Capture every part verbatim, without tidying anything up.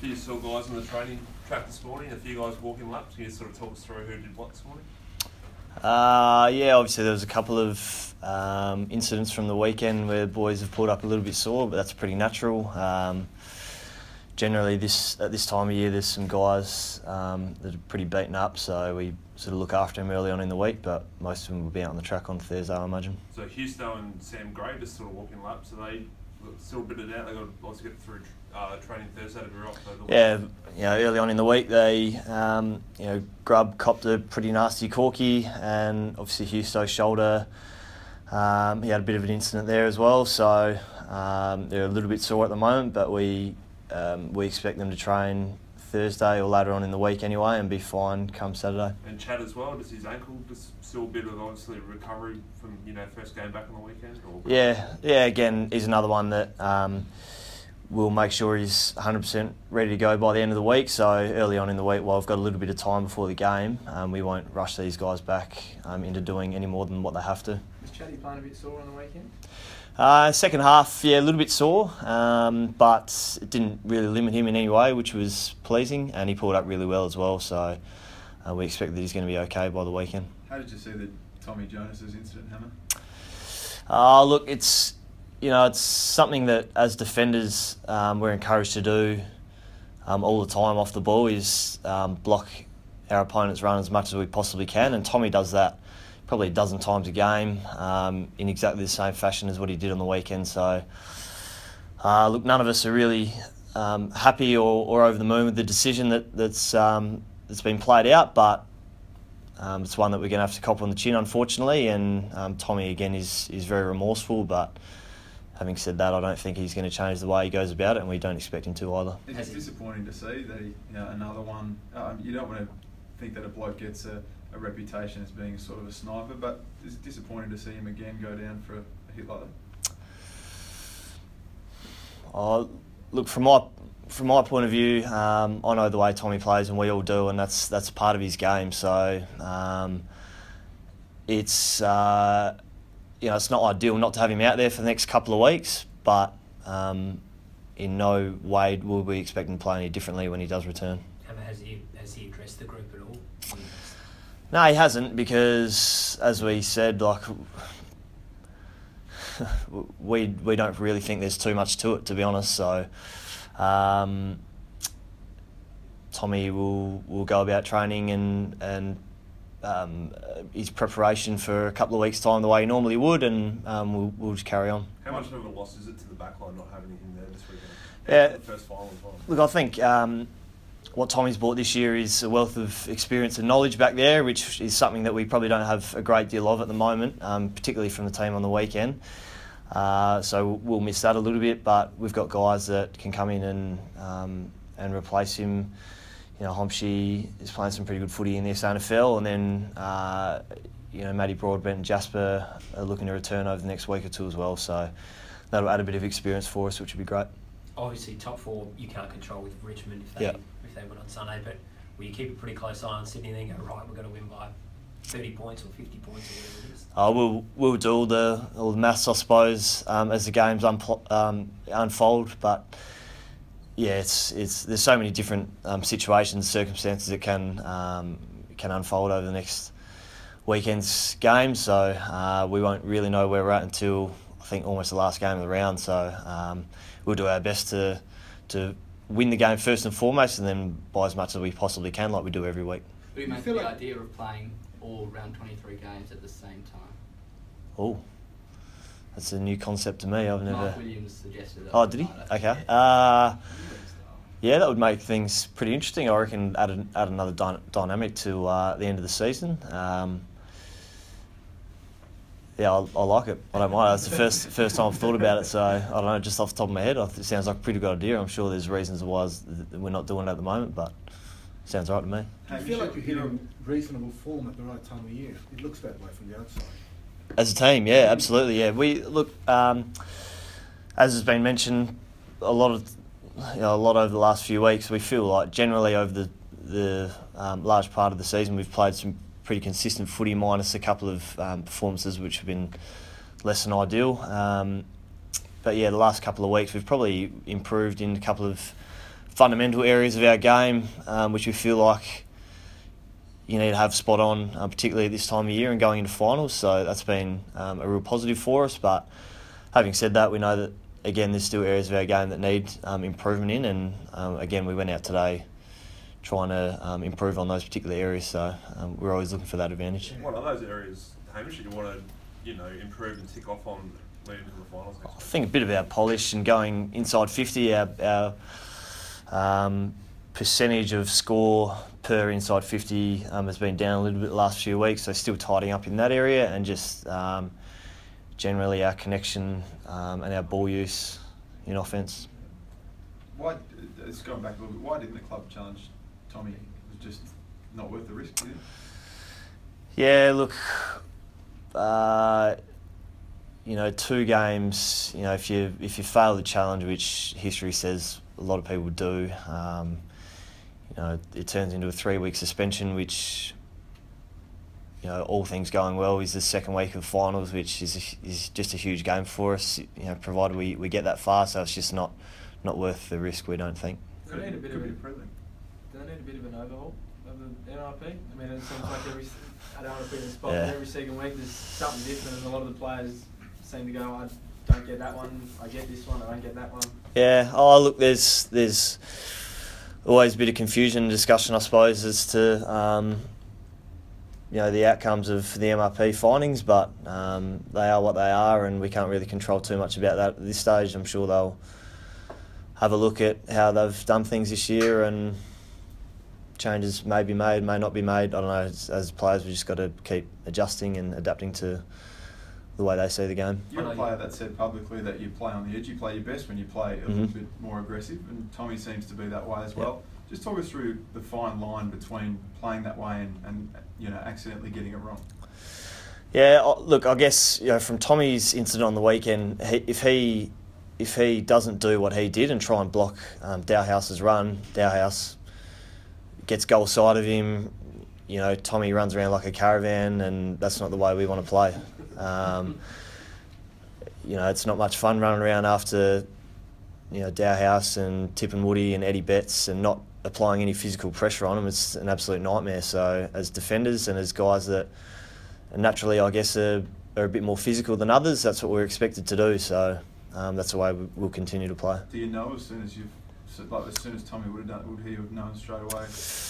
few saw guys on the training track this morning, a few guys walking laps. Can you sort of talk us through who did what this morning? Uh, yeah, obviously there was a couple of um, incidents from the weekend where boys have pulled up a little bit sore, but that's pretty natural. Um, generally, this at this time of year, there's some guys um, that are pretty beaten up, so we sort of look after them early on in the week, but most of them will be out on the track on Thursday, I imagine. So Husto and Sam Gray just sort of walking laps. Are they still bitted out? They've got to also get through uh, training Thursday to be right. So yeah, you know, early on in the week, they, um, you know, Grubb copped a pretty nasty corky, and obviously Husto's shoulder, um, he had a bit of an incident there as well, so um, they're a little bit sore at the moment, but we um, we expect them to train Thursday or later on in the week anyway and be fine come Saturday. And Chad as well, does his ankle just still a bit of obviously recovery from, you know, first game back on the weekend? Or? Yeah, yeah. Again, he's another one that um, we'll make sure he's one hundred percent ready to go by the end of the week. So early on in the week, while we've got a little bit of time before the game, um, we won't rush these guys back um, into doing any more than what they have to. Was Chatty playing a bit sore on the weekend? Uh, second half, yeah, a little bit sore, um, but it didn't really limit him in any way, which was pleasing, and he pulled up really well as well, so uh, we expect that he's going to be okay by the weekend. How did you see the Tommy Jonas's incident, Hammer? Uh, look, it's, you know, it's something that as defenders um, we're encouraged to do um, all the time off the ball is um, block our opponent's run as much as we possibly can, and Tommy does that probably a dozen times a game um, in exactly the same fashion as what he did on the weekend. So, uh, look, none of us are really um, happy or, or over the moon with the decision that, that's um, that's been played out, but um, it's one that we're going to have to cop on the chin, unfortunately. And um, Tommy, again, is, is very remorseful, but having said that, I don't think he's going to change the way he goes about it, and we don't expect him to either. It's disappointing to see that he, you know, another one. Um, you don't want to think that a bloke gets a a reputation as being sort of a sniper, but it's disappointing to see him again go down for a, a hit like that. Oh, look, from my from my point of view, um, I know the way Tommy plays, and we all do, and that's that's part of his game. So um, it's uh, you know it's not ideal not to have him out there for the next couple of weeks, but um, in no way will we expect him to play any differently when he does return. Has he has he addressed the group at all? No, he hasn't, because as we said, like we we don't really think there's too much to it, to be honest. So um, Tommy will will go about training and and um, his preparation for a couple of weeks' time the way he normally would, and um, we'll we'll just carry on. How much of a loss is it to the backline not having him there this weekend? Yeah, the first final as well. Look, I think. Um, What Tommy's brought this year is a wealth of experience and knowledge back there, which is something that we probably don't have a great deal of at the moment, um, particularly from the team on the weekend. Uh, so we'll miss that a little bit, but we've got guys that can come in and um, and replace him. You know, Homshi is playing some pretty good footy in the S A N F L, and then uh, you know Matty Broadbent and Jasper are looking to return over the next week or two as well. So that'll add a bit of experience for us, which would be great. Obviously, top four you can't control with Richmond if they yep. if they win on Sunday, but will you keep a pretty close eye on Sydney and then go, right, we're going to win by thirty points or fifty points or whatever it is? Uh, we'll we'll do all the all the maths, I suppose, um, as the games unpl- um, unfold. But yeah, it's it's there's so many different um, situations, circumstances that can um, can unfold over the next weekend's games. So uh, we won't really know where we're at until I think almost the last game of the round. So um, we'll do our best to to win the game first and foremost, and then buy as much as we possibly can, like we do every week. What do you make of the like idea of playing all round twenty-three games at the same time? Oh, that's a new concept to me. I've never. Mark Williams suggested that. Oh, did he? Okay. Uh, yeah, that would make things pretty interesting. I reckon add an, add another dy- dynamic to uh, the end of the season. Um, Yeah, I, I like it. I don't mind. It's the first first time I've thought about it, so I don't know, just off the top of my head, it sounds like a pretty good idea. I'm sure there's reasons why we're not doing it at the moment, but it sounds right to me. Do you feel like you're hitting reasonable form at the right time of year? It looks that way from the outside. As a team, yeah, absolutely, yeah. We look, um, as has been mentioned, a lot of, you know, a lot over the last few weeks. We feel like generally over the the um, large part of the season, we've played some pretty consistent footy, minus a couple of um, performances which have been less than ideal. Um, but yeah, the last couple of weeks we've probably improved in a couple of fundamental areas of our game, um, which we feel like you need to have spot on, uh, particularly at this time of year and going into finals. So that's been um, a real positive for us. But having said that, we know that, again, there's still areas of our game that need um, improvement in. And um, again, we went out today trying to um, improve on those particular areas. So um, we're always looking for that advantage. What are those areas, Hamish, that you want to, you know, improve and tick off on leading to the finals next I week? think a bit of our polish and going inside fifty, our, our um, percentage of score per inside fifty um, has been down a little bit the last few weeks, so still tidying up in that area, and just um, generally our connection um, and our ball use in offence. Why, it's going back a little bit, why didn't the club challenge Tommy? It was just not worth the risk, did it? Yeah, look, uh, you know, two games, you know, if you if you fail the challenge, which history says a lot of people do, um, you know, it turns into a three-week suspension, which, you know, all things going well, is the second week of finals, which is a, is just a huge game for us, you know, provided we, we get that far. So it's just not not worth the risk, we don't think. Do they need a bit of Could a, be a prelim. do they need a bit of an overhaul of the N R P? I mean, it seems like every, I don't want to put you in the spot, Yeah. but every second week there's something different, and a lot of the players seem to go, I don't get that one, I get this one, I don't get that one. Yeah. Oh, look, there's there's always a bit of confusion and discussion, I suppose, as to um, you know, the outcomes of the M R P findings, but um, they are what they are, and we can't really control too much about that at this stage. I'm sure they'll have a look at how they've done things this year, and changes may be made, may not be made. I don't know. As, as players, we just got to keep adjusting and adapting to the way they see the game. You're a player that said publicly that you play on the edge, you play your best when you play a Mhm. little bit more aggressive, and Tommy seems to be that way as well. Just talk us through the fine line between playing that way and, and you know, accidentally getting it wrong. Yeah, I- look, I guess, you know, from Tommy's incident on the weekend, he, if he if he doesn't do what he did and try and block um, Dowhouse's run, Dowhouse gets goal side of him. You know, Tommy runs around like a caravan, and that's not the way we want to play. Um, you know, it's not much fun running around after, you know, Dowhouse and Tip and Woody and Eddie Betts and not applying any physical pressure on them. It's an absolute nightmare. So as defenders and as guys that naturally, I guess, are, are a bit more physical than others, that's what we're expected to do. So um, that's the way we- we'll continue to play. Do you know as soon as you've, so, like, as soon as Tommy would have done, would he have known straight away?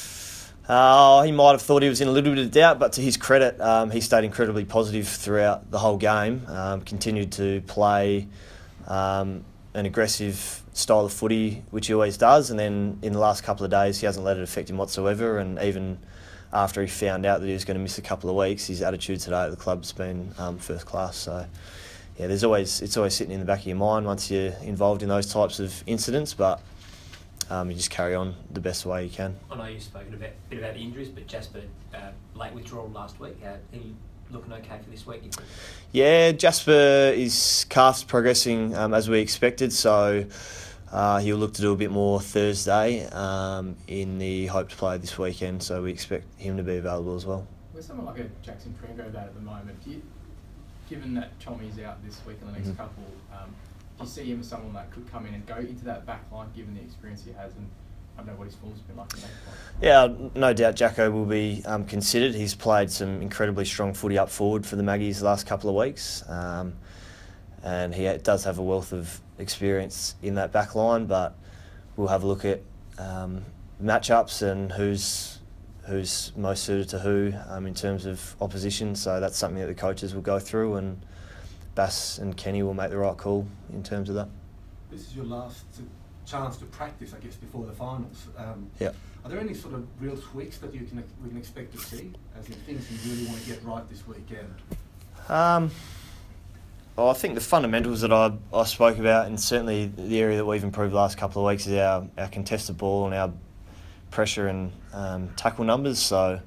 Uh, he might have thought he was in a little bit of doubt, but to his credit, um, he stayed incredibly positive throughout the whole game, um, continued to play um, an aggressive style of footy, which he always does, and then in the last couple of days he hasn't let it affect him whatsoever, and even after he found out that he was going to miss a couple of weeks, his attitude today at the club's been um, first class. So yeah, there's always it's always sitting in the back of your mind once you're involved in those types of incidents, but Um, you just carry on the best way you can. I know you've spoken a bit, bit about the injuries, but Jasper, uh, late withdrawal last week. Uh, are you looking okay for this week, you think? Yeah, Jasper, his calf's progressing um, as we expected, so uh, he'll look to do a bit more Thursday um, in the hope to play this weekend, so we expect him to be available as well. Where's someone like a Jackson Pringo at at the moment? Do you, given that Tommy's out this week and the next Mhm. couple, um, do you see him as someone that could come in and go into that back line, given the experience he has, and I don't know what his form's been like in that point? Yeah, no doubt Jacko will be um, considered. He's played some incredibly strong footy up forward for the Maggies the last couple of weeks, um, and he does have a wealth of experience in that back line, but we'll have a look at um, matchups and who's who's most suited to who um, in terms of opposition, so that's something that the coaches will go through, and Bass and Kenny will make the right call in terms of that. This is your last uh, chance to practice, I guess, before the finals. Um, Yeah. Are there any sort of real tweaks that you can we can expect to see, as in things you really want to get right this weekend? Um, well, I think the fundamentals that I, I spoke about, and certainly the area that we've improved the last couple of weeks, is our, our contested ball and our pressure and um, tackle numbers. So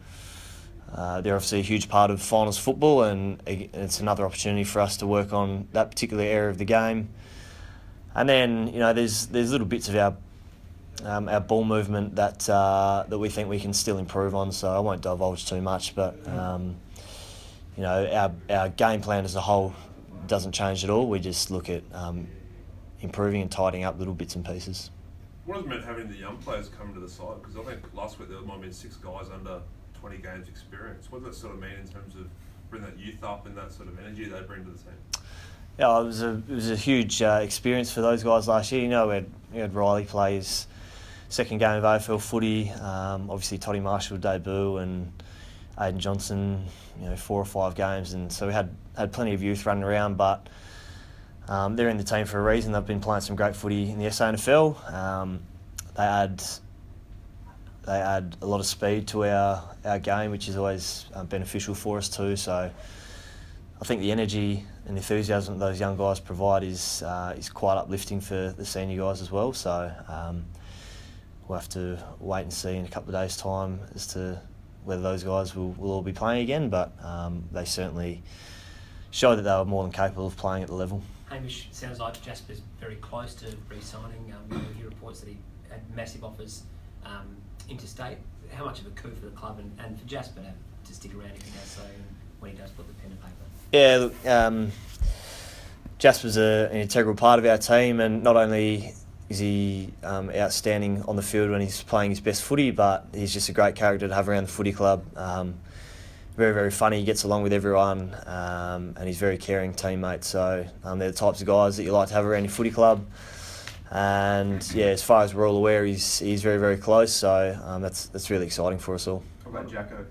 uh, they're obviously a huge part of finals football, and it's another opportunity for us to work on that particular area of the game. And then, you know, there's there's little bits of our um, our ball movement that uh, that we think we can still improve on. So I won't divulge too much, but um, you know, our our game plan as a whole doesn't change at all. We just look at um, improving and tidying up little bits and pieces. What does it mean having the young players come into the side? Because I think last week there might have been six guys under twenty games experience. What does that sort of mean in terms of bringing that youth up and that sort of energy they bring to the team? Yeah, it was a it was a huge uh, experience for those guys last year. You know, we had, we had Riley play his second game of A F L footy. Um, obviously, Toddy Marshall debut and Aiden Johnson, you know, four or five games, and so we had had plenty of youth running around. But um, they're in the team for a reason. They've been playing some great footy in the S A N F L. Um, they add they add a lot of speed to our our game, which is always um, beneficial for us too. So I think the energy and enthusiasm that those young guys provide is uh, is quite uplifting for the senior guys as well. So um, we'll have to wait and see in a couple of days' time as to whether those guys will, will all be playing again. But um, they certainly showed that they were more than capable of playing at the level. Hamish, sounds like Jasper's very close to re-signing. Um, we hear reports that he had massive offers um, interstate. How much of a coup for the club and, and for Jasper to, to stick around if he does so when he does put the pen to paper? Yeah, look, um, Jasper's a, an integral part of our team, and not only is he um, outstanding on the field when he's playing his best footy, but he's just a great character to have around the footy club. Um, very, very funny, he gets along with everyone, um, and he's a very caring teammate. So um, they're the types of guys that you like to have around your footy club. And yeah, as far as we're all aware, he's he's very, very close. So um, that's that's really exciting for us all. What about Jacko?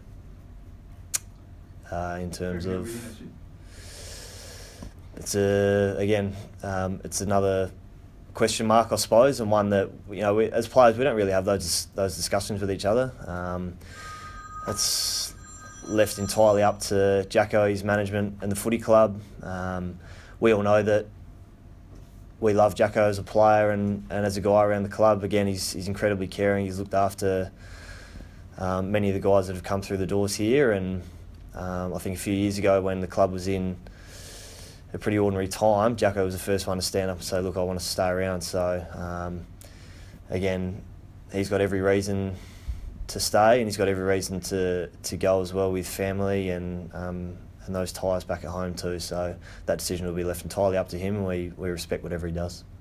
Uh, in terms Very of, good energy. it's a again, um, it's another question mark, I suppose, and one that, you know, we, as players, we don't really have those those discussions with each other. Um, it's left entirely up to Jacko, his management, and the footy club. Um, we all know that we love Jacko as a player and, and as a guy around the club. Again, he's he's incredibly caring. He's looked after um, many of the guys that have come through the doors here, and um, I think a few years ago when the club was in a pretty ordinary time, Jacko was the first one to stand up and say, look, I want to stay around. So um, again, he's got every reason to stay, and he's got every reason to, to go as well, with family and um, and those ties back at home too. So that decision will be left entirely up to him, and we, we respect whatever he does.